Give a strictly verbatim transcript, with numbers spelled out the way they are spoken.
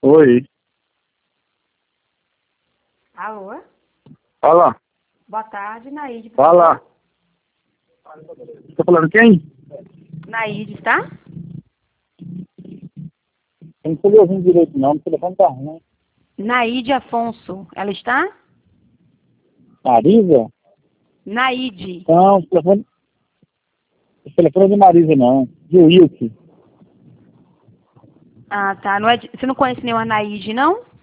Oi. Alô? Fala. Boa tarde, Naide. por Fala. favor. Tá falando quem? Naide, tá? Eu não tô lhe ouvindo direito não, o telefone tá ruim. Naide Afonso. Ela está? Marisa? Naide. Não, o telefone, o telefone é de Marisa não. De Wilke. Ah, tá. Não é de- Você não conhece nenhuma Naide, não?